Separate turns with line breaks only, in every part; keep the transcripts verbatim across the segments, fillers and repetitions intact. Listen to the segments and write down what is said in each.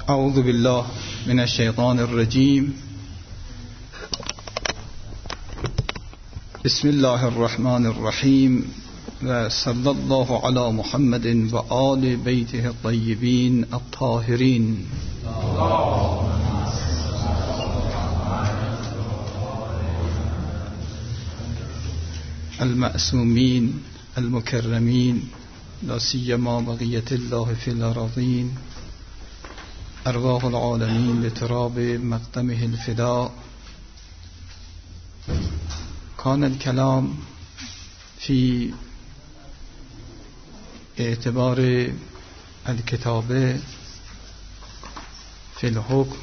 اعوذ بالله من الشیطان الرجیم. بسم الله الرحمن الرحیم و صلی الله علی محمد و آل بیته الطیبین الطاهرین. المعصومین المکرمین لا سیما بقیة الله فی الارضین. ارواح العالمین لتراب مقدمه الفداء. كان الكلام في اعتبار الكتابة في الحكم،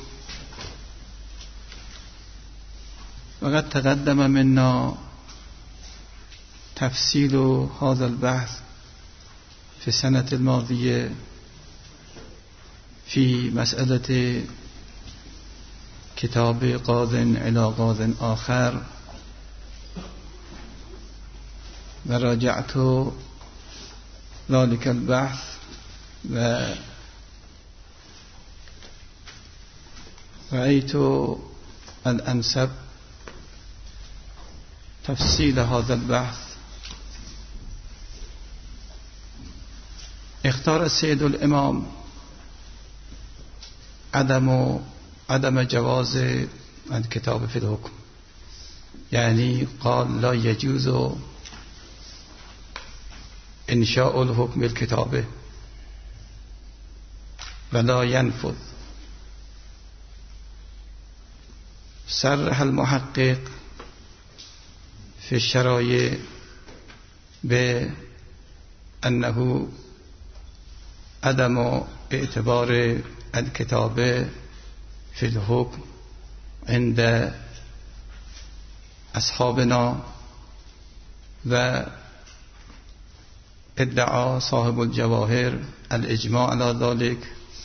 وقد تقدم منا تفصيل هذا البحث في السنة الماضية في مسألة كتاب قاض إلى قاض آخر، وراجعت ذلك البحث ورأيت الأنسب تفصيل هذا البحث. اختار السيد الإمام عدم عدم جواز الكتاب في الحكم، يعني قال لا يجوز إنشاء الحكم بالكتابة ولا ينفذ. صرح المحقق في الشرائع بأنه عدم اعتبار الكتابة في الحكم عند أصحابنا، و ادعى صاحب الجواهر الإجماع على ذلك،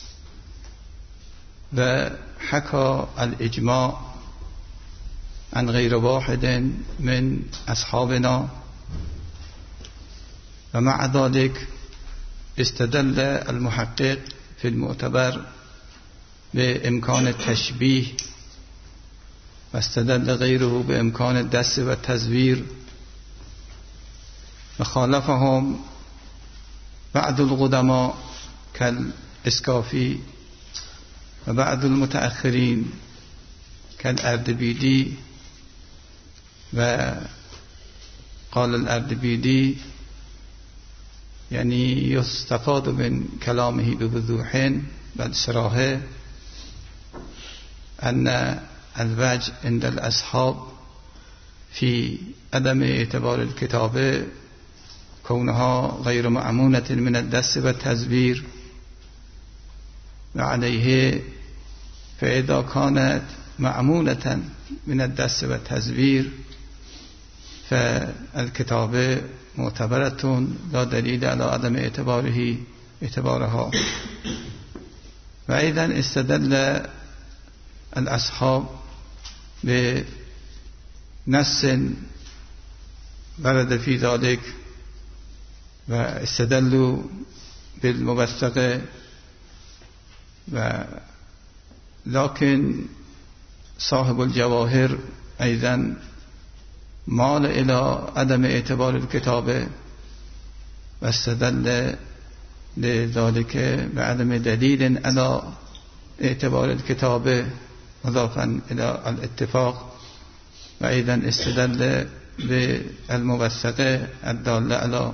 وحكى الإجماع عن غير واحد من أصحابنا، ومع ذلك استدل المحقق في المعتبر بإمكان التشبيه، واستدل غيره بإمكان الدس والتزوير، وخالفهم بعض القدماء كالإسكافي وبعض المتأخرين كالأردبيلي. وقال الأردبيلي يعني يستفاد من كلامه بوضوح والصراحة أن الوجه عند الأصحاب في عدم اعتبار الكتابة كونها غير مأمونة من الدس والتزوير، وعليه فإذا كانت مأمونة من الدس والتزوير فالكتابة معتبرة لا دليل على عدم اعتباره اعتبارها. وأيضا استدل الأصحاب بنص ورد في ذلك، واستدلوا بالموثقة، ولكن صاحب الجواهر أيضا مال إلى عدم اعتبار الكتابة، واستدل لذلك بعدم دليل على اعتبار الكتابة مضافا إلى الاتفاق، وأيضا استدل بالموثقة الدالة على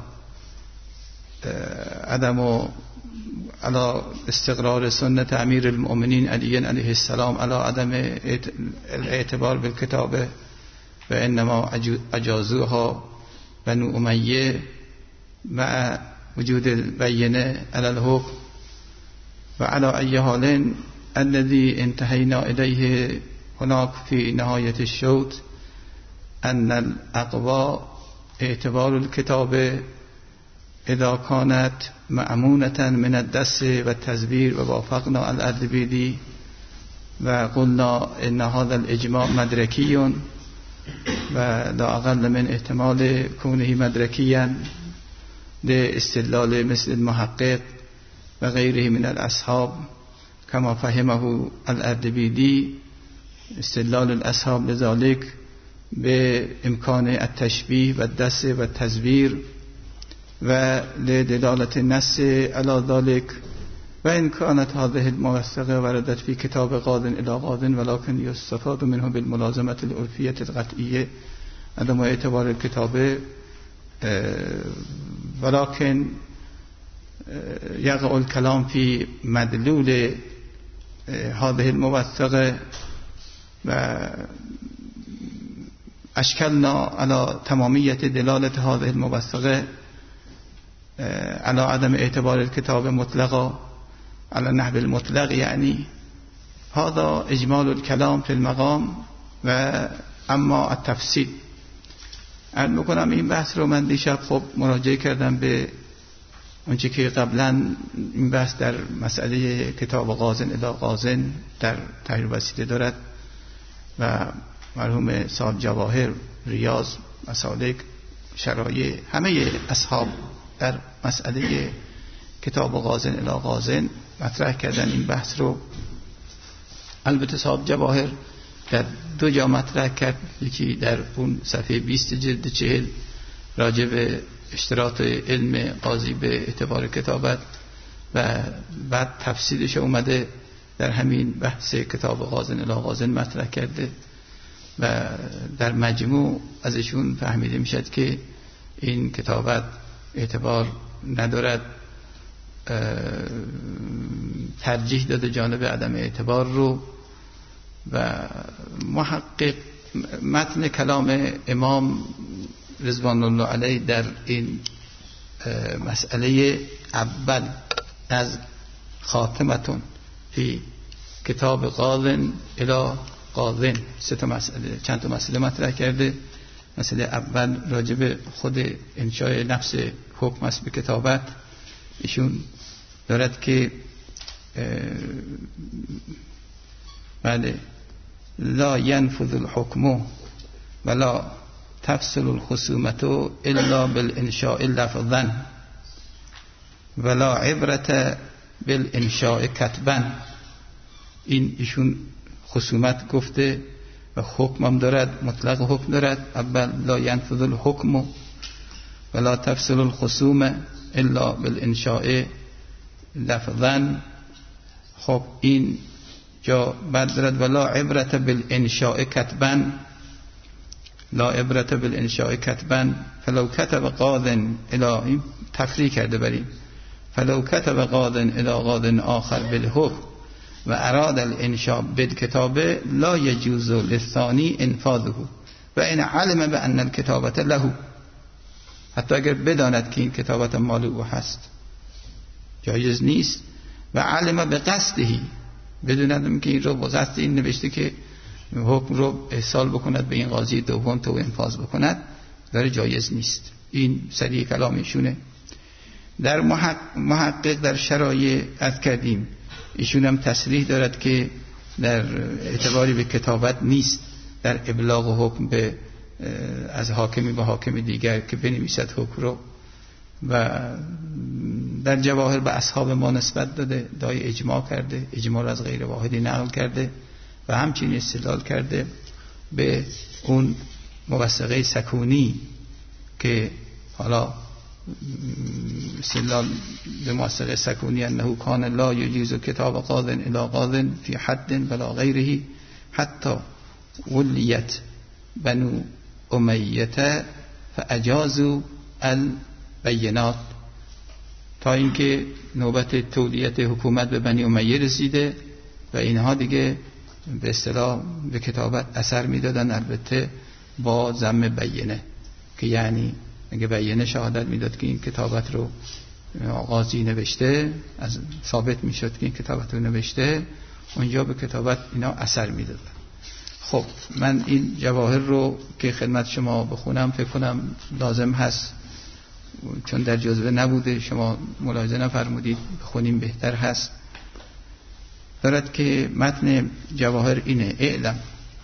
عدم على استقرار سنة أمير المؤمنين علي عليه السلام على عدم الاعتبار بالكتابة، وإنما أجازوها بنو أمية مع وجود البينة على الحكم. وعلى أي حال الذي انتهينا إليه هناك في نهاية الشوط أن الأقوى اعتبار الكتابة إذا كانت مأمونة من الدس والتزوير، ووافقنا على الأردبيلي وقلنا إن هذا الإجماع مدركي ولا أقل من احتمال كونه مدركيا لاستدلال مثل المحقق و غیره من الاصحاب کما فهمه الاردبیلی استدلال الاصحاب لذلك به امکان التشبیه و الدس و التزویر و لدلالة النص على ذلك و ان كانت هذه الموثقه وردت في كتاب قاض الى قاض ولكن يستفاد منه بالملازمه العرفيه القطعيه عدم اعتبار الكتاب ولكن يقع الكلام في مدلول هذه الموثقه و اشكلنا على تمامیت دلالة هذه الموثقه على عدم اعتبار الكتاب مطلقا على النحو المطلق يعني هذا اجمال الكلام في المقام و اما التفصیل. عرض میکنم این بحث رو من دیشب خب مراجعه کردم به اونچه که قبلا این بحث در مسئله کتاب غازن الی غازن در تحریر وسیله دارد و مرحوم صاحب جواهر، ریاض، مسالک، شرایع همه اصحاب در مسئله کتاب غازن الی غازن مطرح کردن این بحث رو. البته صاحب جواهر در دو جا مطرح کرد، یکی در اون صفحه بیست جلد چهل راجع به اشتراط علم قاضی به اعتبار کتابت و بعد تفصیلش اومده در همین بحث کتاب غازن الی غازن مطرح کرده و در مجموع ازشون فهمیده میشد که این کتابت اعتبار ندارد، ترجیح داده جانب عدم اعتبار رو. و محقق متن کلام امام رضوان الله علیه در این مسئله اول از خاتمتون فی کتاب قاضن الی قاضن سه تا مسئله چند تا مسئله مطرح کرده. مسئله اول راجع به خود انشاء نفس حکم است به کتابت. ایشون دارد که بله لا ينفذ الحكم ولا تفصل الخصومة الا بالانشاء لفظا ولا عبرة بالانشاء كتبا. این ایشون خصومت گفته و حکم هم دارد، مطلق حکم دارد. اول لا ينفذ الحكم ولا تفصل الخصومة الا بالانشاء لفظا. خب این جا بعد دارد ولا عبرت بالانشاء کتبا، لا عبرت بالانشاء کتبا فلو کتب قاضن الی، تفریع کرده بریم، فلو کتب قاضن الی قاضن آخر بالحکم و اراد الانشاء بالکتاب لا یجوز للثانی انفاذه و این علم بان الکتابت له، حتی اگر بداند که این کتابت مال او هست جایز نیست. و علم به قصدهی، بدوندم که این رو با قصد این نوشته که حکم رو احصال بکند به این قاضی دوم تو انفاذ بکند، داره جایز نیست. این سریع کلام ایشونه. در محقق در شرایع عرض کردیم ایشون هم تصریح دارد که در اعتباری به کتابت نیست، در ابلاغ حکم به از حاکمی به حاکم دیگر که بنویسد حکم رو. و در جواهر به اصحاب ما نسبت داده، دای اجماع کرده، اجماع را از غیر واحدی نقل کرده و همچنین استدلال کرده به اون موثقه سکونی که حالا استدلال به موثقه سکونی انه کان لا یجوز کتاب قاضن الی قاضن فی حد ولا غیره حتی ولیت بنو امیه فاجازوا البینات، تا اینکه نوبت تولیت حکومت به بنی امیه رسیده و اینها دیگه به اصطلاح به کتابت اثر میدادن، البته با ضم بینه، که یعنی اگه بینه شهادت میداد که این کتابت رو قاضی نوشته، از ثابت میشد که این کتابت رو نوشته، اونجا به کتابت اینا اثر میدادن. خب من این جواهر رو که خدمت شما بخونم فکر کنم لازم هست، چون در جزوه نبوده شما ملاحظه نفرمودید، بخونیم بهتر هست. دارد که متن جواهر اینه: اعلم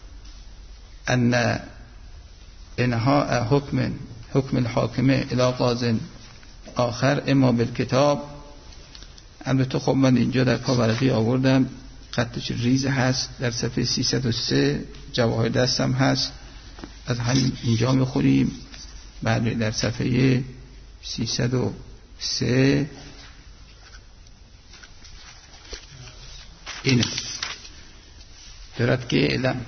ان انها حکم حکم الحاکمه الی قاضن آخر اما بالکتاب. البته خب من اینجا در پاورقی آوردم خطش ریز هست. در صفحه سیصد و سه جواهر دستم هست، از همین اینجا میخونیم. بعد در صفحه سیصد و سه اینه دارد که علم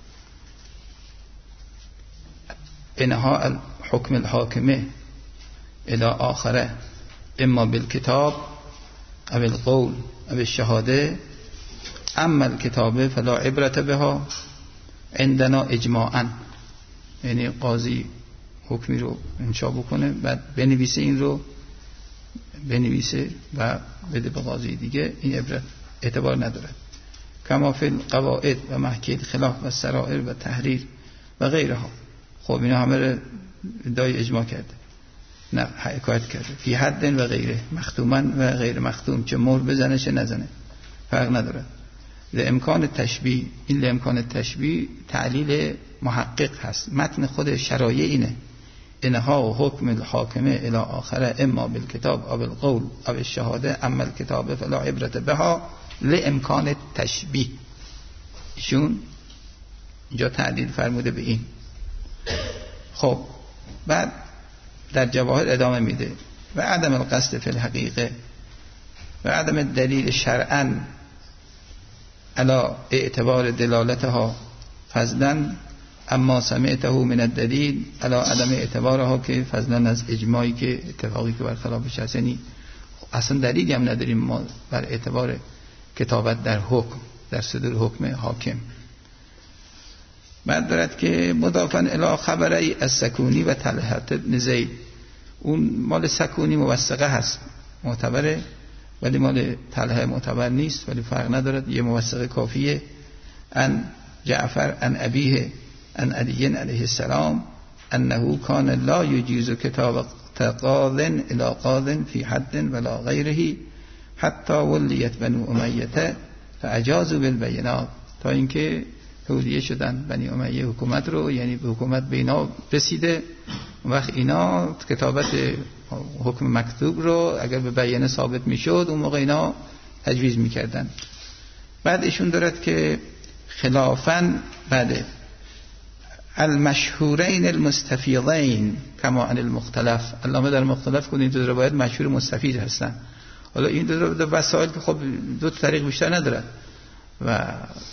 انها الحکم الحاکمه الى آخره اما بالکتاب او القول او الشهاده اما الکتابه فلا عبرت بها عندنا اجماعا. یعنی قاضی حکمی رو انشا بکنه، بعد بنویسه، این رو بنویسه و بده به قاضی دیگه، این عبرت اعتبار ندارد. کما فی القواعد و محکی الخلاف و سرائر و تحریر و غیرها. خب اینا همه رو ادعای اجماع کرده، نه حکایت کرده. فی حد و غیره، مختوما و غیر مختوم، چه مهر بزنه چه نزنه فرق نداره. لامکان تشبیه، این لامکان تشبیه تعلیل محقق هست. متن خود شرایع اینه: انها و حکم الحاکمه الی آخره اما بالکتاب او بالقول او الشهاده اما الکتاب فلا عبرت بها لامکان تشبیه. ایشون اینجا تعلیل فرموده به این. خب بعد در جواهر ادامه میده: و عدم القصد فی الحقیقه و عدم دلیل شرعا علی اعتبار دلالتها فضلا اما سمعته من الدلیل علی عدم اعتبارها، که فضلا از اجماعی که اتفاقی که برخلافش هست. یعنی اصلا دلیلی هم نداریم ما بر اعتبار کتابت در حکم، در صدور حکم حاکم. بعد دارد که مضافاً الی خبری از سکونی و طلحه بن زید. اون مال سکونی موثقه هست، معتبره، ولی مال طلحه معتبر نیست، ولی فرق ندارد، یه موثقه کافیه. ان جعفر ان ابیه ان علی علیه السلام انه کان لا یجیز کتاب قاض الی قاض فی حد ولا غیره حتی ولیت بنو امیه فاجازوا بالبینات. تا اینکه تولیه شدن بنی امیه حکومت رو، یعنی به حکومت به اینا رسیده، وقت اینا کتابت حکم مکتوب رو اگر به بیانه ثابت میشد اون موقع اینا تجویز میکردن. بعد ایشون دارد که خلافاً بعد المشهورین المستفیضین کما عن المختلف. علامه در مختلف کنید این دو روایت مشهور مستفیض هستن. حالا این دو دو وسائل که خب دو طریق بیشتر ندارد و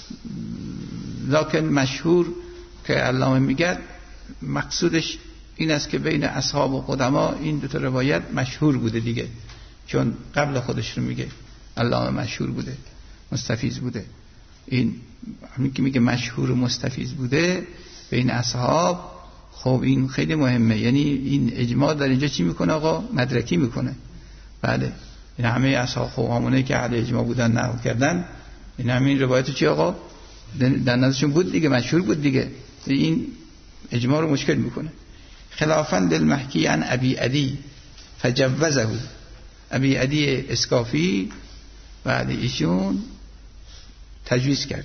لکن مشهور که علامه میگه مقصودش این است که بین اصحاب و قدما این دو تا روایت مشهور بوده دیگه، چون قبل خودش رو میگه علامه مشهور بوده مستفیض بوده. این همین که میگه مشهور و مستفیض بوده بین اصحاب، خب این خیلی مهمه. یعنی این اجماع در اینجا چی میکنه آقا؟ مدرکی میکنه. بله این همه اصحاب خب همونه که اهل اجماع بودن نقل کردن، این همین روایت چی آقا در نظرشون بود دیگه، مشهور بود دیگه، این اجماع رو مشکل میکنه. خلافاً للمحکی عن ابی عدی فجوزه. ابی عدی اسکافی بعد ایشون تجویز کرده.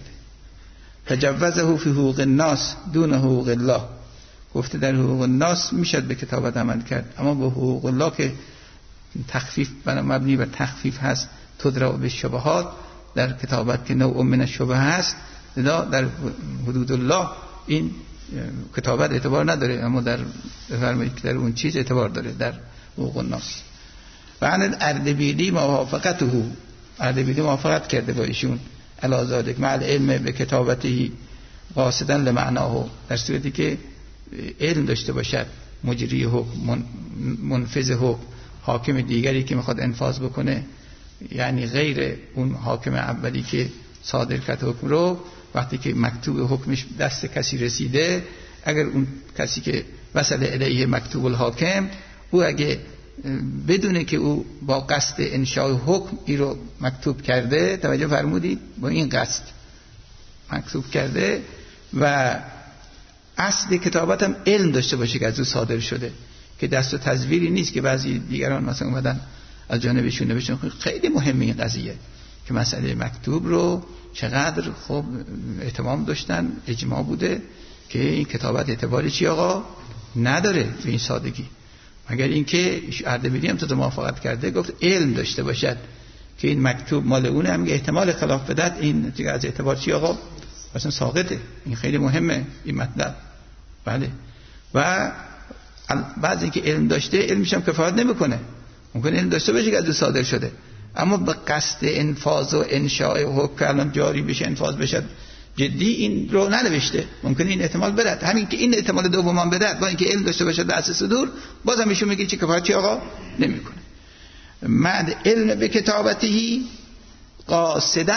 فجوزه فی حقوق الناس دون حقوق الله. گفته در حقوق الناس میشد به کتابت عمل کرد، اما به حقوق الله که تخفیف بنا مبنی بر تخفیف هست، تدرا به شبهات، در کتابت که نوع من الشبهه هست، در حدود الله این کتابت اعتبار نداره، اما در فرمایید که در اون چیز اعتبار داره، در حقوق الناس. و عن اردبیلی موافقته. اردبیلی موافقت کرده با ایشون علی ذلک مع العلم به کتابته قاصدا لمعناه، در صورتی که علم داشته باشد مجری حکم، منفذ حکم، حاکم دیگری که میخواد انفاذ بکنه، یعنی غیر اون حاکم اولی که صادر کرد حکم رو، وقتی که مکتوب حکمش دست کسی رسیده، اگر اون کسی که وصل الیه مکتوب الحاکم، او اگه بدونه که او با قصد انشاء حکم ای رو مکتوب کرده، توجه فرمودید، با این قصد مکتوب کرده و اصل کتابت هم علم داشته باشه که از او صادر شده، که دست و تزویری نیست که بعضی دیگران مثلا اومدن از جانبشون نوشتن. خیلی مهمه این قضیه که مسئله مکتوب رو چقدر خوب اهتمام داشتن، اجماع بوده که این کتابت اعتباری چی آقا نداره به این سادگی، مگر اینکه اردبیلی هم تو موافقت کرده، گفت علم داشته باشد که این مکتوب مال اونه، هم احتمال خلاف بدعت این دیگه از اعتبار چی آقا اصلا ساقطه. این خیلی مهمه این مطلب. بله. و بعضی اینکه علم داشته علمش هم کفایت نمیکنه، ممکن علم داشته باشه که از صادر شده، اما به قصد انفاذ و انشاء حکم الان جاری بشه انفاذ بشه جدی این رو ننوشته، ممکنه این احتمال بدعت. همین که این احتمال دوم بدعت با اینکه علم داشته باشه دست صدور، بازم ایشون میگه چه کفایت چی آقا نمیکنه. مد علم به کتابتی قاصدا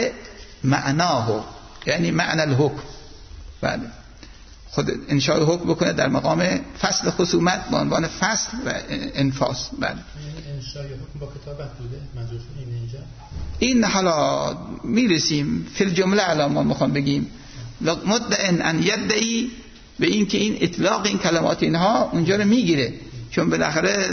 لمعناه، یعنی معنی الحکم. بله. خود انشاء حکم بکنه در مقام فصل خصومت به عنوان فصل و انفاذ. بله.
انشاء حکم با کتابت بوده منظورتون این اینجا؟
این حالا میرسیم فی الجمله الان ما میخوام بگیم مدعن ان یدعی به این که این اطلاق این کلمات اینها اونجا رو میگیره، چون بالاخره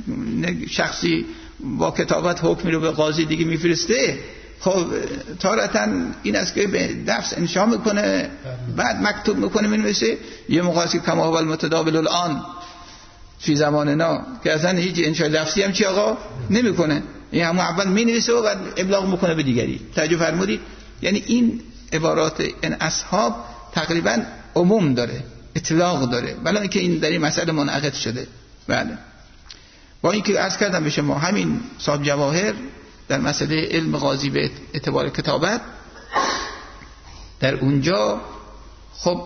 شخصی با کتابت حکمی رو به قاضی دیگه میفرسته، خب تارتاً این است که به نفس انشاء میکنه بعد مکتوب میکنه مینویسه. یه مقایسه کما هو المتداول الان فی زماننا که اصلا هیچ انشاء لفظی هم چی آقا نمیکنه، این همون اول مینویسه و بعد ابلاغ میکنه به دیگری. توجه فرمودید؟ یعنی این عبارات این اصحاب تقریبا عموم داره، اطلاق داره، ولی اینکه این در این مسئله منعقد شده. بله. با اینکه عرض کردم به شما همین صاحب جواهر در مسئله علم قاضی به اعتبار کتابت در اونجا خب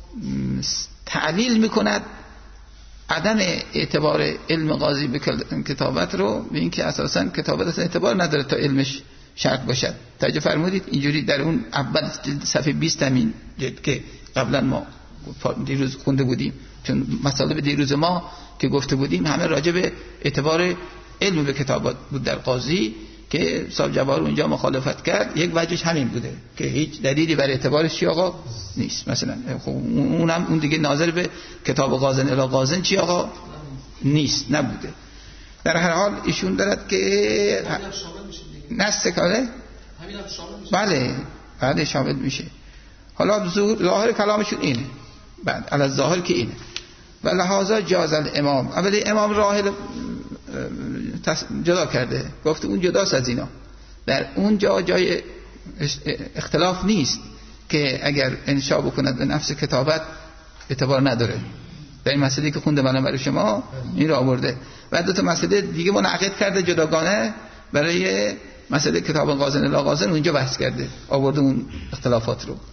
تعلیل میکند عدم اعتبار علم قاضی به کتابت رو به اینکه اساساً کتابت اصلا اعتبار نداره تا علمش شرط باشد. توجه فرمودید؟ اینجوری در اون اول صفحه بیست همین که قبلا ما دیروز خونده بودیم، چون مطالب دیروز ما که گفته بودیم همه راجع به اعتبار علم به کتابت بود در قاضی که صاحب جواهر اونجا مخالفت کرد. یک وجهش همین بوده که هیچ دلیلی بر اعتبارش چی آقا نیست. مثلا خب اونم اون دیگه ناظر به کتاب غازن الی غازن چی آقا نیست، نبوده. در هر حال ایشون دارد که نست کاره بله بله شامل میشه. حالا ظاهر کلامشون اینه، بعد علی ظاهر که اینه و لحاظا جاز الامام. اولی امام راحل جدا کرده، گفته اون جداست از اینا، در اون جا جای اختلاف نیست که اگر انشاء بکند به نفس کتابت اعتبار نداره. در این مسئله که خونده من برای شما این را آورده و دو تا مسئله دیگه منعقد کرده جداگانه برای مسئله کتاب غازن الی غازن، اونجا بحث کرده آورده اون اختلافات رو.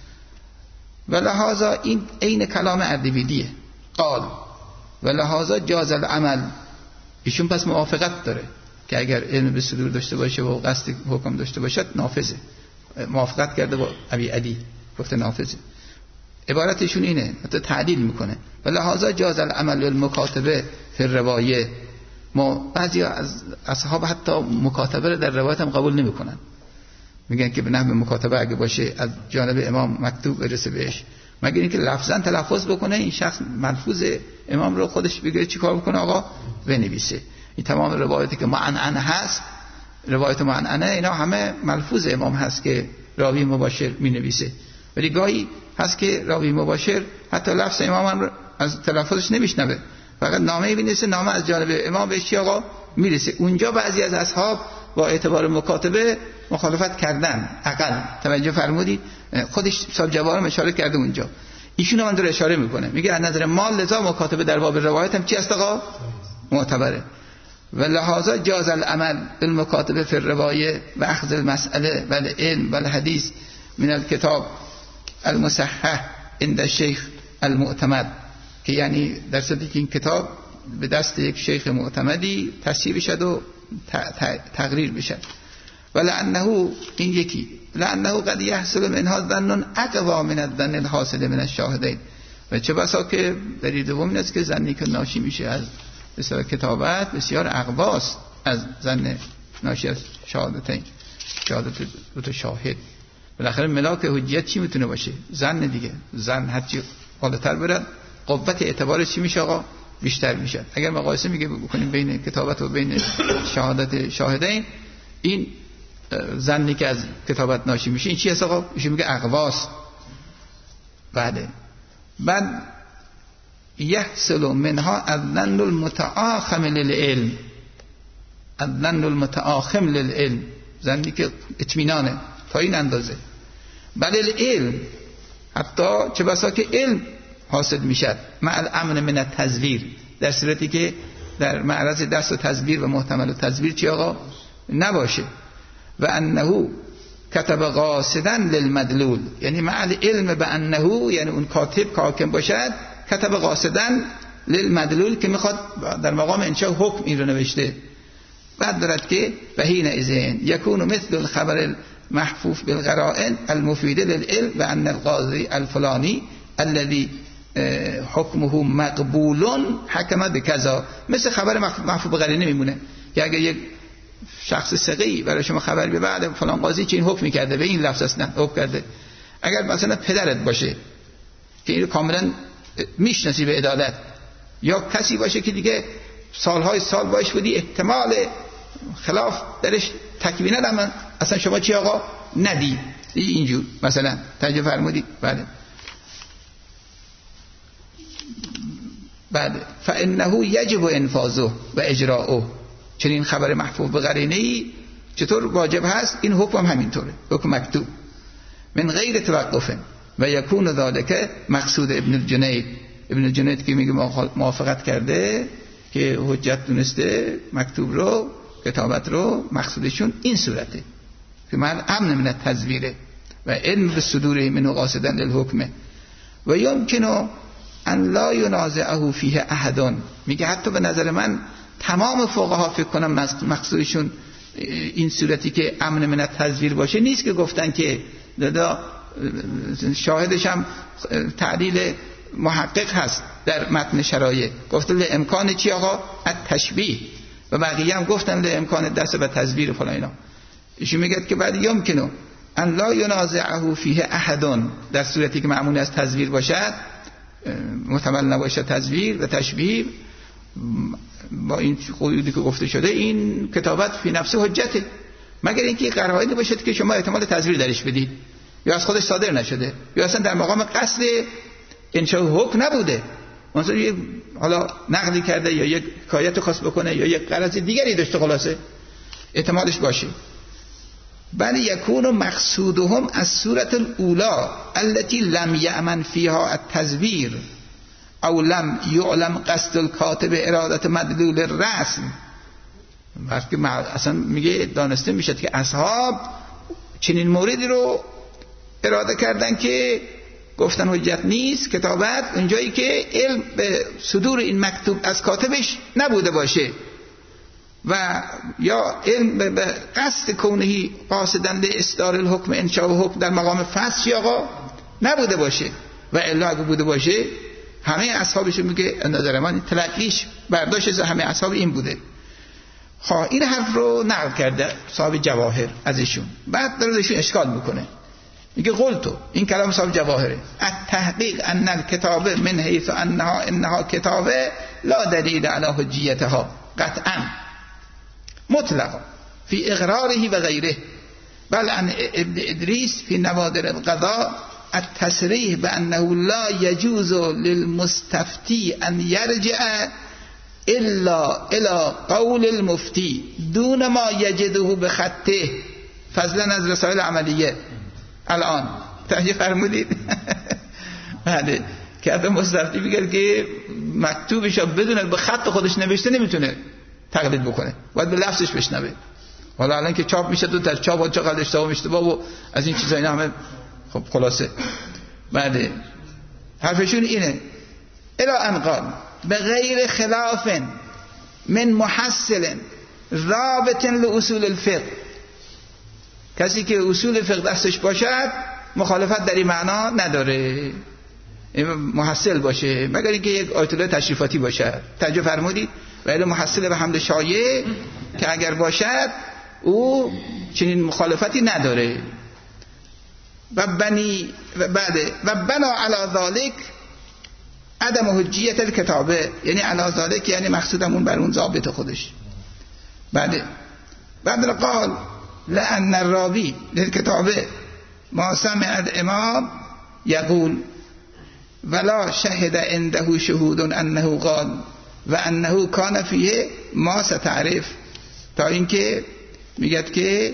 و لحاظا این عین کلام اردبیلیه قال و لحاظا جاز العمل. ایشون پس موافقت داره که اگر علم به صدور داشته باشه و قصد حکم داشته باشد نافذه. موافقت کرده با ابی علی گفته نافذه. عبارتشون اینه، حتی تعدیل میکنه و لحاظا جاز العمل والمکاتبه فی الروایه. ما بعضی از اصحاب حتی مکاتبه رو در روایت هم قبول نمیکنن، میگن که به نحو مکاتبه اگه باشه از جانب امام مکتوب برسه بهش، مگر اینکه لفظاً تلفظ بکنه این شخص ملفوظ امام رو خودش بگیره چیکار بکنه آقا بنویسه. این تمام روایتی که معنعن هست، روایت معنعنه اینا همه ملفوظ امام هست که راوی مباشر مینویسه، ولی گاهی هست که راوی مباشر حتی لفظ امام رو از تلفظش نمیشنوه، فقط نامه بنویسه، نامه از جانب امام به چی آقا میرسه. اونجا بعضی از اصحاب با اعتبار مکاتبه مخالفت کردن. اقل توجه فرمودید؟ خودش صاحب جواهر اشاره کرده اونجا، ایشون هم داره اشاره میکنه، میگه از نظر ما لذا مکاتبه در باب روایت هم چی است آقا معتبره. و لحاظا جاز العمل بالمکاتبه فی الروایه و اخذ المسئله و العلم و الحدیث من الکتاب المصحح عند الشیخ المعتمد، که یعنی در صورتی که این کتاب به دست یک شیخ معتمدی تصحیح بشد و تقریر بشد. ولعنه این یکی لعنه قد یحصل منها ظن اقوا من الظن الحاصل من الشاهدین. و چه بسا که دلیل دوم این است که ظنی که ناشی میشه از بسیار کتابت بسیار اقواست از ظن ناشی از شهادتین، شهادت دو تا شاهد. بالاخره ملاک حجیت چی میتونه باشه؟ ظن دیگه. ظن هرچی بالاتر برد قوت اعتبارش چی میشه آقا بیشتر میشه. اگر مقایسه میگه بکنیم بین کتابت و بین شهادت شاهدین، این ظنی که از کتابت ناشی میشه این چی هست آقا؟ ایشون میگه اقواست. بعد بعد یحصل منها الظن المتعاخم للعلم. الظن المتآخم للعلم، زنی که اطمینانه تا این اندازه. بل العلم، حتی چه بسا که علم حاصل میشد مع الامن من التزویر، در صورتی که در معرض دست و تزویر و محتمل و تزویر چی آقا نباشه. و انه کتب قاصدا للمدلول، یعنی مع العلم به انه، یعنی اون کاتب که حاکم باشد کتب قاصدا للمدلول که میخواد در مقام انشاء حکم این رو نوشته. بعد دارد که و حین اذن یکون مثل الخبر محفوف بالقرائن المفیده للعلم و ان القاضی الفلانی الذي حکمه مقبول حکم بکذا، مثل خبر محفوظ بقرینه میمونه که اگر یک شخص ثقی برای شما خبر به بعد فلان قاضی چه این حکم کرده به این لفظ اصلا حکم کرده، اگر مثلا پدرت باشه که این کاملا میشناسی به عدالت، یا کسی باشه که دیگه سالهای سال باش بودی احتمال خلاف درش تکوینه هم اصلا شما چی آقا ندی اینجور مثلا ترجمه فرمودی. بله بعد فانه یجب انفاذه و اجراؤه، چنین خبر محفوظ به قرینه‌ای چطور واجب هست این حکم هم همینطوره، حکم مکتوب من غیر توقف و یکون ذالک مقصود ابن الجنید. ابن الجنید که میگه موافقت کرده که حجت دونسته مکتوب رو کتابت رو، مقصودشون این صورته که من امن من التزویره و علم به صدوره من قاصدا للحکمه و یمکنه ان لا ینازعه فیه احد. میگه حتی به نظر من تمام فقها فکر کنم مقصودشون این صورتی که امن من التزویر باشه نیست که گفتن که دادا شاهدش هم تعلیل محقق هست در متن شرایع، گفته له امکان چی آقا التشبیه، و بقیه هم گفتن له امکان دست به تزویر فلان اینا. ایشون میگه که بعد یمکنه ان لا ینازعه فیه احد، در صورتی که معمول از تزویر باشد محتمل نباشه تزویر و تشبیه با این قیودی که گفته شده، این کتابت فی نفسه حجته، مگر اینکه قرائنی باشد که شما احتمال تزویر درش بدید یا از خودش صادر نشده یا اصلا در مقام قصد انشاء حکم نبوده، مثلا یه حالا نقلی کرده یا یک حکایت خاص بکنه یا یک غرض دیگری داشته، خلاصه احتمالش باشه. بل یکون مقصودهم از صورت الاولا التي لم یأمن فیها التزویر او لم یعلم قصد الکاتب ارادت مدلول الرسم. وقتی اصلا میگه دانسته میشد که اصحاب چنین موردی رو اراده کردن که گفتن حجت نیست کتابت اونجایی که علم به صدور این مکتوب از کاتبش نبوده باشه و یا علم به قصد کونهی قاصدن لاصدار الحکم انشاء و حکم در مقام فصل آقا نبوده باشه، و الا اگه بوده باشه همه اصحابش میگه نظر من تلقیش برداشت همه اصحاب این بوده. خواه این حرف رو نقل کرده صاحب جواهر از ایشون، بعد داره ایشون اشکال میکنه، میگه قلتو، این کلام صاحب جواهره، التحقیق ان الکتاب من حیث انها انها کتابه لا دلیل علی حجیتها قطعا مطلقا فی اقراره و غیره، بل ان ابن ادریس فی نوادر القضاء التصریح بانه لا یجوز للمستفتی ان یرجع الا الى قول المفتی دون ما یجده بخطه، فضلا از رسائل عملیه. الان تحقیق فرمودید بله که حتی مستفتی بگرد که مکتوبش بدونه به خط خودش نوشته نمیتونه تقلید بکنه، باید به لفظش بشنوه. حالا الان که چاپ میشه تو در چاپ ها چقدر اشتباه اشتباه و از این چیزا اینا همه خب خلاصه. بعد حرفشون اینه الی ان قال به غیر خلاف من محصل رابط لاصول الفقه، کسی که اصول فقه دستش باشد مخالفت در این معنا نداره، محصل باشه، مگر اینکه یک آیت الله تشریفاتی باشه. توجه فرمودید؟ ولی محصل به حمل شایع که اگر باشد او چنین مخالفتی نداره. و بنی و بعد و بنا علی ذالک عدم حجیت الکتابه، یعنی علی ذالک یعنی مقصودمون بر اون ضابط خودش. بعد بعد قال لأن الراوی للکتابه ما سمع الامام یقول ولا شهد عنده شهود انه قال و انه کان فیه ما ستعرف. تا اینکه میگد که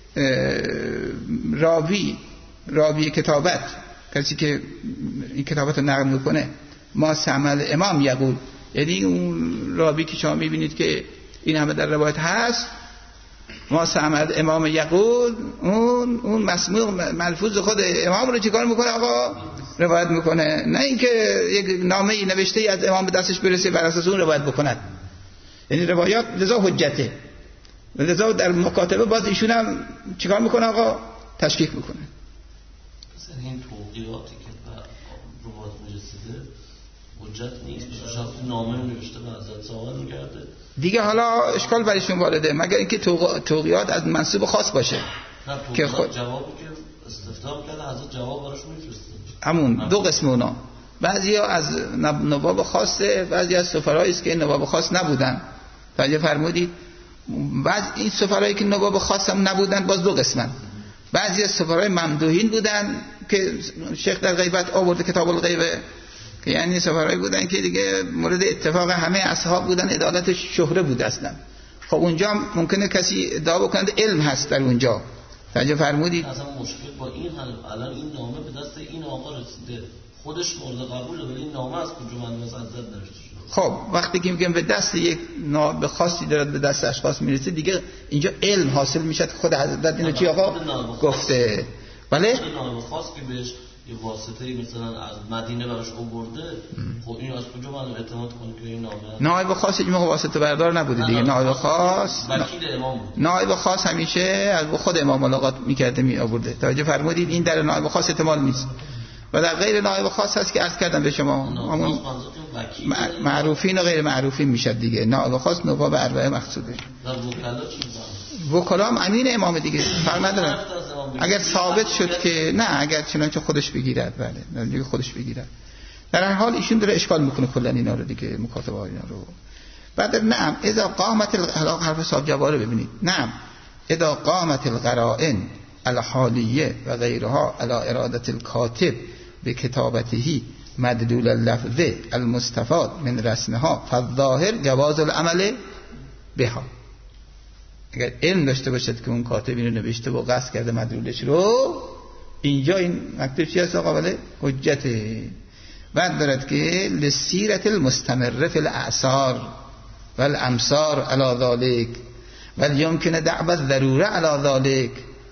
راوی راوی کتابت، کسی که این کتابت رو نقل میکنه، ما سمع امام یقول، یعنی اون راوی که شما میبینید که این همه در روایت هست، ما سمع امام یقول، اون اون مسموع ملفوظ خود امام رو چیکار میکنه آقا؟ روایت میکنه، نه اینکه یک نامه نوشته ای از امام به دستش برسه بر اساس اون روایت بکند. یعنی روایات لذا حجته، لذا در مکاتبه باز ایشون هم چیکار میکنه آقا؟ تشکیک میکنه.
مثلا این توقیاتی که روایت مجسده حجت نیست، شخص نامه نوشته به حضرت سوال میگرده
دیگه، حالا اشکال برایشون وارده، مگر اینکه توقیات از منصوب خاص باشه
که خود جوابی که استفسار کرده حضرت جواب براش میفرسته.
همون دو قسم اونا، بعضیا از نواب خاصه، بعضی از سفرایی است که نواب خاص نبودن. توجه فرمودید؟ بعض این سفرایی که نواب خاص هم نبودن باز دو قسمن. بعضی از سفرای ممدوحین بودن که شیخ در غیبت آورده کتاب الغیبه، که یعنی سفرایی بودن که دیگه مورد اتفاق همه اصحاب بودن، عدالت شهره بود اصلا. خب اونجا ممکنه کسی ادعا بکنه علم هست در اونجا. توجه فرمودید؟
اصلا مشکل با این حل، الان این نامه به دست این آقا رسیده، خودش مورد قبوله، ولی این نامه از کجا من مثلا زد نوشته شده.
خب وقتی که میگم به دست یک نائب خاصی دارد به دست اشخاص میرسه، دیگه اینجا علم حاصل میشه که خود حضرت اینو چی آقا گفته. بله
نائب خاص که بهش یه واسطه مثلا از مدینه براش آورده، خب این از کجا من اعتماد کنم که این نامه
نائب خاص این موقع واسطه بردار نبوده دیگه، نائب خاص
وکیل امام بود.
نائب خاص همیشه از خود امام ملاقات میکرده می آورده. توجه فرمودید؟ این در نائب خاص احتمال نیست و در غیر نائب خاص هست که عرض کردم به شما همون معروفین و غیر معروفین میشد دیگه. نائب خاص نواب اربعه مقصوده.
در وکلا چی
وکلام امین امام دیگه، فرق نداره. اگر ثابت شد که نه، اگر چنانچه خودش بگیرد، بله دیگه خودش بگیرد. در هر حال ایشون داره اشکال میکنه کلا اینا رو دیگه، مکاتبه ها اینا رو. بعد نعم اذا قامت الغرائن، حرف صاحب جواره ببینید، نعم اذا قامت الغرائن الحالیه و غیرها على اراده الکاتب به کتابته مدلول اللفظ المستفاد من رسمها فالظاهر جواز العمل بها. اگر علم داشته باشد که اون کاتب اینو نوشته و قصد کرده مدلولش رو، اینجا این مکتوب چی هست آقا؟ بله حجته. بعد دارد که لسیرت المستمر فی الاعصار والامصار علی ذلك ولی یمکن دعوى الضروره علی ذلك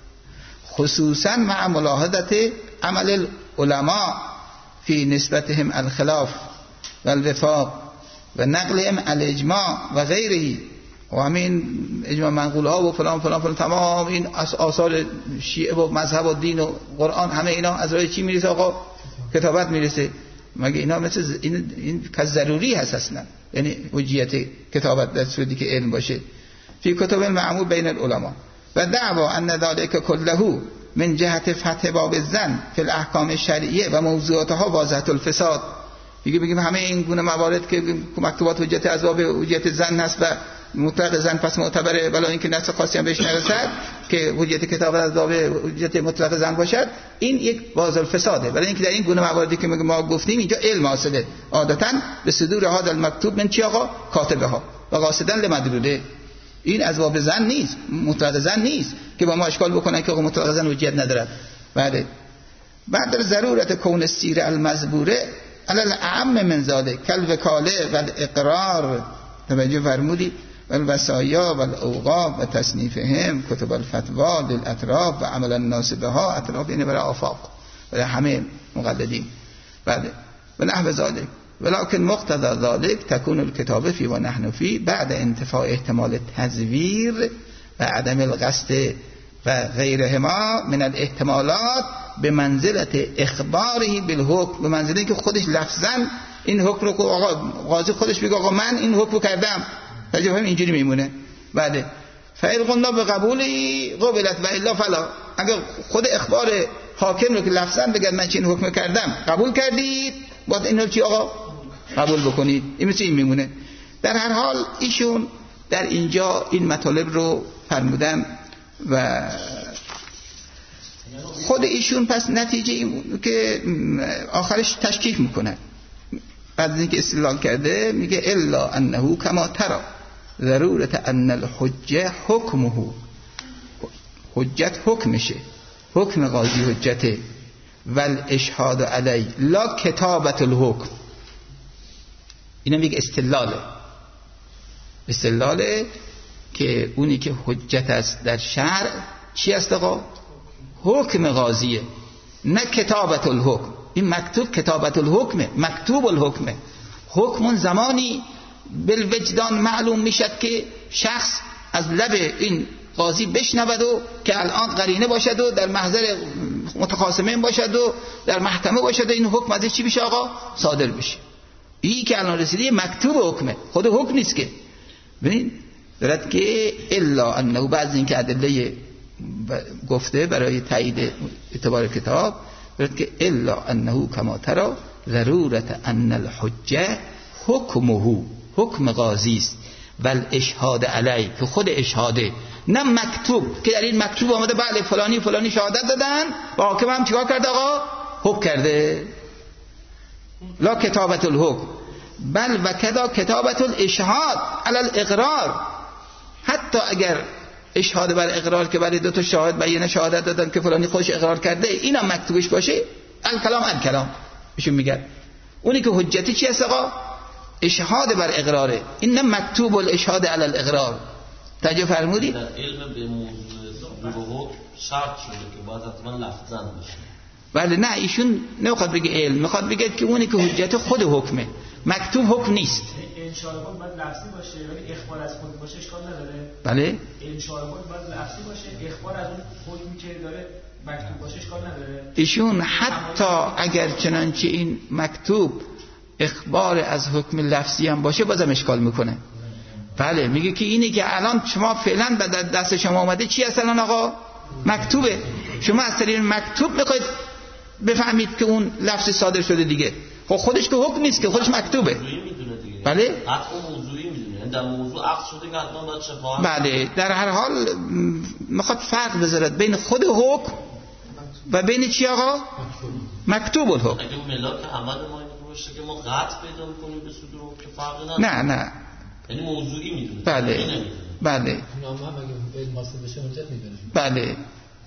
خصوصا مع ملاحظه عمل العلماء فی نسبتهم الخلاف والوفاق و نقلهم الاجماع و غیره. و همین اجماع منقول ها و فلان فلان فلان تمام این آثار شیعه و مذهب و دین و قرآن، همه اینا از راه چی میرسه آقا؟ کتابت میرسه. مگه اینا مثل این این که ضروری هست اصلا، یعنی حجیت کتابت در صورتی که علم باشه. فی کتب المعمول بین العلماء و دعوا ان ذلك كله من جهت فتح باب الظن فی الاحکام الشرعیه و موضوعاتها واضحه الفساد. میگه بگیم همه این گونه موارد که مکتوبات حجت از باب حجت ظن هست و مطلق زن پس معتبره، ولی اینکه نص خاصی هم بهش نرسد که حجت کتاب از باب حجت مطلق زن باشد، این یک واضح الفساده. ولی اینکه در این گونه مواردی که ما گفتیم اینجا علم حاصله، عادتاً به صدور هذا المکتوب من چی آقا؟ کاتبه ها و قاصداً لمدلوله. این از باب زن نیست، مطلق زن نیست که با ما اشکال بکنن که آقا مطلق زن حجت ندارد. بله. بعد در ضرورت کون السیر المزبوره علی الاعم من ذلك کالوکاله و الاقرار. توجه فرمودید؟ والوصایا والاوقاف و تصنیفهم کتب الفتوا للاطراف و عمل الناس بها. اطراف یعنی برای آفاق، برای همه مقلدین. بله و نحو ذلك ولكن مقتضى ذلك تكون الكتابه فی و نحن فی بعد انتفاء احتمال تزویر و عدم القصد و غیرهما من الاحتمالات به منزلت اخباره بالحکم، به منزلتی که خودش لفظاً این حکم رو که آقا قاضی خودش بگه آقا من این حکم رو کردم، تجربه اینجوری میمونه. بعد فعل قلنا به قبولی قبلت و الا فلا. اگر خود اخبار حاکم رو که لفظاً بگه من چین حکم کردم قبول کردید، باید اینو چی آقا قبول بکنید. این مثل این میمونه. در هر حال ایشون در اینجا این مطالب رو فرمودن و خود ایشون پس نتیجه این که آخرش تشکیک میکنه. بعد از اینکه استدلال کرده میگه الا انه کما ترى ضرورت ان الحجه حکمه، حجت حکمشه، حکم قاضی حجته، ول اشهاد علی لا کتابت الحکم. اینا میگه استدلاله، استدلاله که اونی که حجت است در شرع چی است آقا؟ حکم قاضیه، نه کتابت الحکم. این مکتوب کتابت الحکمه، مکتوب الحکمه. حکم زمانی بالوجدان معلوم میشد که شخص از لب این قاضی بشنود و که الان قرینه باشد و در محضر متخاصمین باشد و در محکمه باشد و این حکم ازش چی بشه آقا؟ صادر بشه. این که الان رسیده مکتوب حکمه، خود حکم نیست که. ببین دارد که الا انه، بعضی این که ادله گفته برای تایید اعتبار کتاب، دارد که الا انه کما ترى ضرورت ان الحجه حکمه، حکم قاضی است، ول اشهاد علی که خود اشهاده، نه مکتوب که در این مکتوب آمده بله فلانی فلانی شهادت دادن و حاکم هم چیکار کرده آقا؟ حکم کرده. لا کتابت الحکم بل و کذا کتابت الاشهاد علی الاقرار. حتی اگر اشهاد بر اقرار که برای دو تا شاهد بیان شهادت دادن که فلانی خودش اقرار کرده، اینا مکتوبش باشه، الکلام الکلام بهشون میگن. اونی که حجتی چی است آقا؟ اشهاد بر اقراره، این نه مکتوب الاشهاد علی الاقرار. توجه فرمودید؟
در علم به موضوع شرط شده که باید حتما لفظاً باشه.
بله نه، ایشون نمیخواد بگه علم، میخواد بگه که اونی که حجت خود حکمه، مکتوب حکم نیست.
انشاء الله باید لفظی باشه ولی اخبار از خود باشه اشکال نداره.
بله
انشاء الله باید لفظی باشه، اخبار از اون حکمی که داره مکتوب باشه اشکال نداره.
ایشون حتی اگر چنانچه این مکتوب اخبار از حکم لفظی هم باشه بازم اشکال میکنه. بله میگه که اینی که الان شما فعلا به دست شما اومده چی هست الان آقا؟ مکتوبه. شما از طریق مکتوب میخواید بفهمید که اون لفظ صادر شده دیگه. خب خودش که حکم نیست که، خودش مکتوبه. بله
حتی موضوعی میدونه، در موضوع عقد شده که حتما باید شفاعت.
بله در هر حال میخواد فرق بذارد بین خود حکم و بین چی آقا؟ مکتوب الحکم.
اگه ملاک عمل ما اینو باشه که ما قطع پیدا می‌کنیم به صدور که فرقی نداره.
نه نه
یعنی موضوعی میدونه.
بله بله
نامه هم اگه علم حاصل بشه حجت میدونه.
بله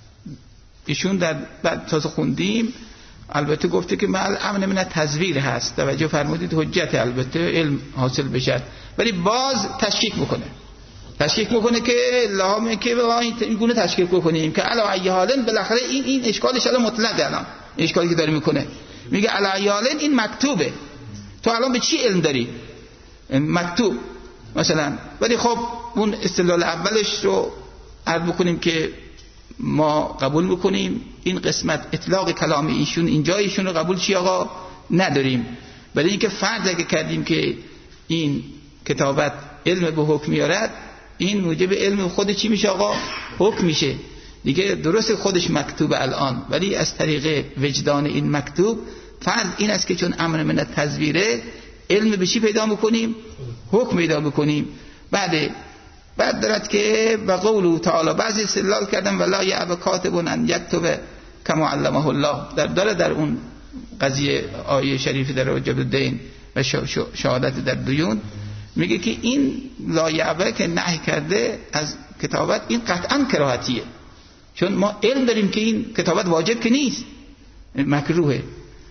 ایشون در بعد تازه خوندیم البته گفته که مع الامن من تزویر هست، توجه فرمودید، حجت البته علم حاصل بشه، ولی باز تشکیک میکنه تشکیک میکنه که لامه که این گونه تشکیک بکنیم که علی ای حال بالاخره این این اشکالش الان مطلقه. الان اشکالی که داره میکنه میگه علی ای حال این مکتوبه، تو الان به چی علم داری؟ مکتوب مثلا. ولی خب اون استدلال اولش رو عرض بکنیم که ما قبول میکنیم این قسمت اطلاق کلام ایشون اینجا ایشون رو قبول چی آقا نداریم، ولی اینکه فرض اگه کردیم که این کتابت علم به حکم میارد، این موجب علم خود چی میشه آقا؟ حکم میشه دیگه. درست خودش مکتوب الان، ولی از طریق وجدان این مکتوب فرض این است که چون امر من تزویره علم به چی پیدا میکنیم؟ حکم پیدا میکنیم. بعد بعد دارد که و قوله تعالی بعضی استدلال کردن ولا یعب کاتب ان یکتب کما علمه الله، در داره در اون قضیه آیه شریفی در وجوب الدین و شهادت در دیون میگه که این لا یعبه که نهی کرده از کتابت این قطعا کراهتیه، چون ما علم داریم که این کتابت واجب که نیست، مکروهه.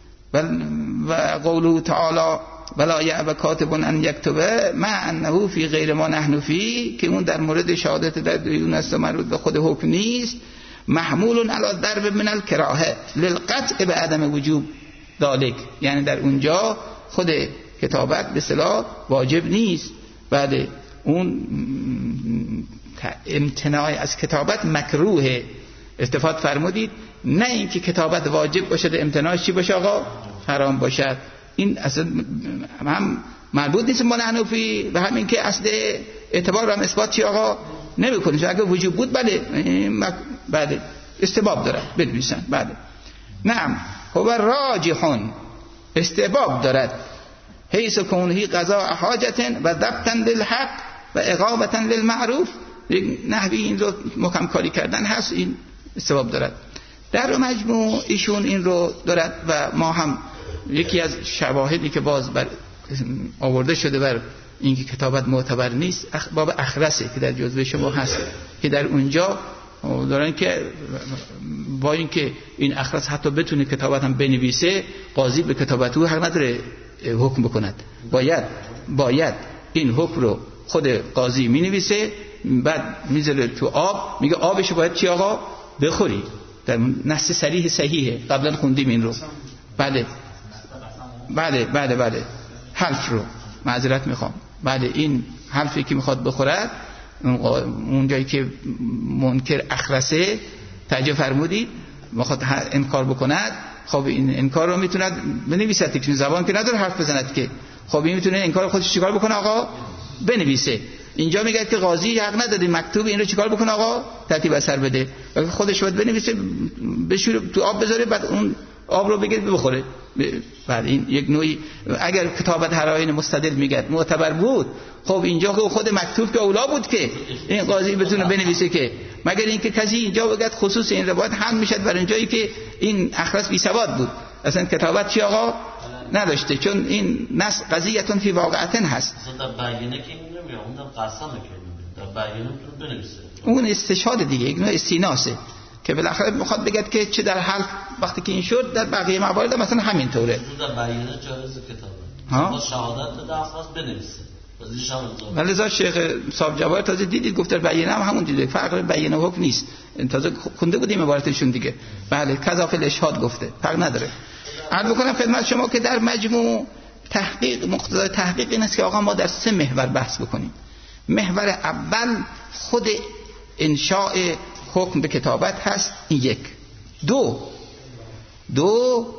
و قوله تعالی ولا یعب کاتب ان یکتب مع انه فی غیر ما نحن فی، که اون در مورد شهادت در دیون است و مربوط به خود حکم نیست، محمول علی ضرب من الکراهه للقطع به عدم وجوب ذالک، یعنی در اونجا خود کتابت به اصطلاح واجب نیست. بعد اون امتناع از کتابت مکروهه، استفاده فرمودید، نه اینکه کتابت واجب باشد امتناعش چی باشه آقا؟ حرام باشد. این اصلا هم مربوط نیست با حنفی و همین که اصل اعتبار هم اثبات چی آقا نمی‌کنه. اگه وجوب بود بله بله استباب داره بدونیسن. بله نعم هو راجحون استباب دارد حیث کونه قضاء حاجت و ضبطا للحق و اقامتا للمعروف، نحوی این رو محکم کاری کردن هست، این استباب دارد. در مجموع ایشون این رو دارد و ما هم یکی از شواهدی که باز بر آورده شده بر اینکه کتابت معتبر نیست باب اخرسه که در جزوه شما هست که در اونجا دارن که با اینکه این اخرس حتی بتونه کتابت هم بنویسه، قاضی به کتابت او حق نداره حکم بکند. باید باید این حکم رو خود قاضی مینویسه، بعد میذاره تو آب، میگه آبش باید چی آقا بخوری. در نص صریح صحیحه، قبلا خوندیم این رو. بله بله بله بله حلف رو معذرت میخوام. بله این حلفی که میخواد بخورد، اون جایی که منکر اخرسه توجه فرمودید میخواد انکار بکند، خب این انکار رو میتوند بنویسد که زبان که نداره حرف بزند که، خب این میتونه انکار خودش چیکار بکنه آقا بنویسه. اینجا میگه که قاضی حق نداره مکتوب این رو چیکار بکنه آقا ترتیب اثر بده، ولی خودش باید بنویسه بشوره تو آب بذاره، بعد اون آب رو بگیره بخوره. بله این یک نوعی اگر کتابت هر آیین مستدل میگه معتبر بود، خب اینجا که خود مکتوب که اولا بود که این قاضی بتونه بنویسه که، مگر اینکه کسی اینجا بگه خصوص این روایت هم میشد برای اینجایی که این اخرس بی سواد بود، اصلا کتابت چی آقا نداشته، چون این نص قضیه‌تون فی واقعتن هست.
در بیانیه که این نمیاد، اون قسمه که در بیانیه تو بنویسه، اون
استشهاد دیگه، یک نوع استیناسه که بالاخره میخواد بگه که چه در حال وقتی که این شد در بقیه موارد مثلا همین طوره.
در بیانیه جایز کتابه با شهادت در اساس بنویسه.
ولی لذا شیخ صاحب جواهر تازه دیدید گفت در بیانیه هم همون دیده، فرق بیانیه حکم نیست، تازه خونده بودیم عبارتشون دیگه. بله کذا فی الاشهاد گفته، فرق نداره. عرض بکنم خدمت شما که در مجموع تحقیق مقتضای تحقیق این است که آقا ما در سه محور بحث بکنیم. محور اول خود انشاء حکم به کتابت هست، این یک. دو دو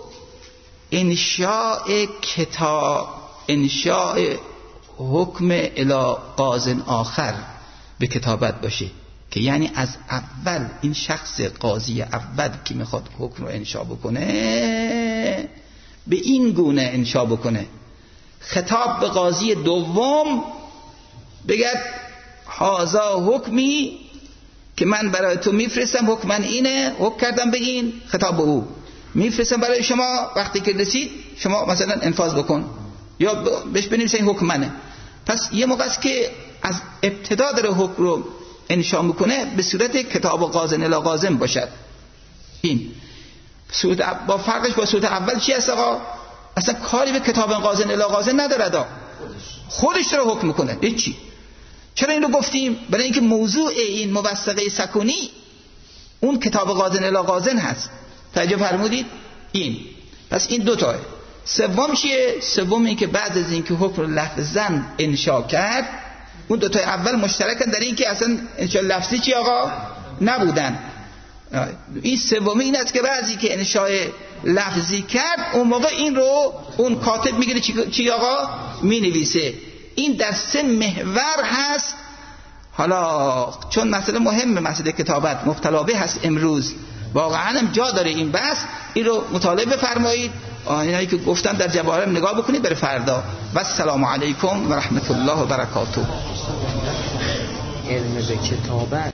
انشاء کتاب انشاء حکم الی قاضٍ آخر به کتابت باشه، که یعنی از اول این شخص قاضی اول که میخواد حکم رو انشاء بکنه به این گونه انشاء بکنه، خطاب به قاضی دوم بگد هازا حکمی که من برای تو میفرستم، حکم من اینه، حکم کردم به این، خطاب به او میفرستم برای شما، وقتی که رسید شما مثلا انفاذ بکن یا بهش بنویس این حکم منه. پس یه موقع است که از ابتدا داره حکم رو انشاء میکنه به صورت کتاب قاضٍ الی قاضٍ باشد. این صورت با فرقش با صورت اول چی است آقا؟ اصلا کاری به کتاب قاضٍ الی قاضٍ نداره، دا خودش داره حکم میکنه. هیچی. چرا این رو گفتیم؟ برای اینکه موضوع این موثقه سکونی اون کتاب قاضٍ الی قاضٍ هست. توجه فرمودید؟ این پس این دو تاه. سوم چیه؟ سوم این که بعد از اینکه حکم رو لفظاً انشاء کرد، اون دو تای اول مشترکن در این که اصلا انشاء لفظی چی آقا نبودن. این سومی این است که بعضی که انشاء لفظی کرد اون موقع این رو اون کاتب میگیره چی آقا مینویسه. این در سه محور هست. حالا چون مسئله مهمه، مسئله کتابت مبتلا به هست امروز، واقعا هم جا داره این بحث، این رو مطالعه بفرمایید. اینایی که گفتم در جواهر نگاه بکنید بر فردا. و السلام علیکم و رحمت الله و برکاته.
علم به کتابت